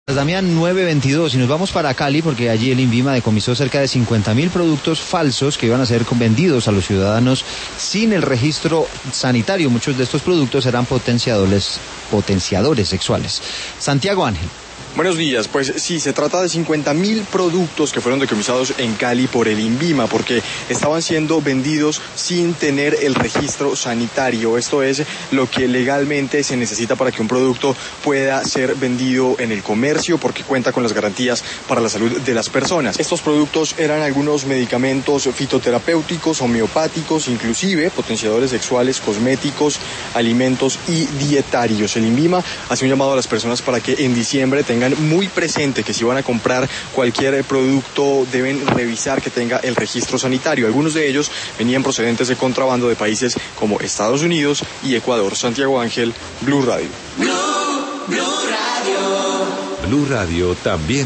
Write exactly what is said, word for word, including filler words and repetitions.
Damián, nueve veintidós, y nos vamos para Cali porque allí el INVIMA decomisó cerca de cincuenta mil productos falsos que iban a ser vendidos a los ciudadanos sin el registro sanitario. Muchos de estos productos eran potenciadores, potenciadores sexuales. Santiago Ángel. Buenos días, pues sí, se trata de cincuenta mil productos que fueron decomisados en Cali por el INVIMA porque estaban siendo vendidos sin tener el registro sanitario. Esto es lo que legalmente se necesita para que un producto pueda ser vendido en el comercio porque cuenta con las garantías para la salud de las personas. Estos productos eran algunos medicamentos fitoterapéuticos, homeopáticos, inclusive potenciadores sexuales, cosméticos, alimentos y dietarios. El INVIMA hace un llamado a las personas para que en diciembre tengan muy presente que si van a comprar cualquier producto deben revisar que tenga el registro sanitario. Algunos de ellos venían procedentes de contrabando de países como Estados Unidos y Ecuador. Santiago Ángel, Blue Radio. Blue, Blue Radio. Blue Radio también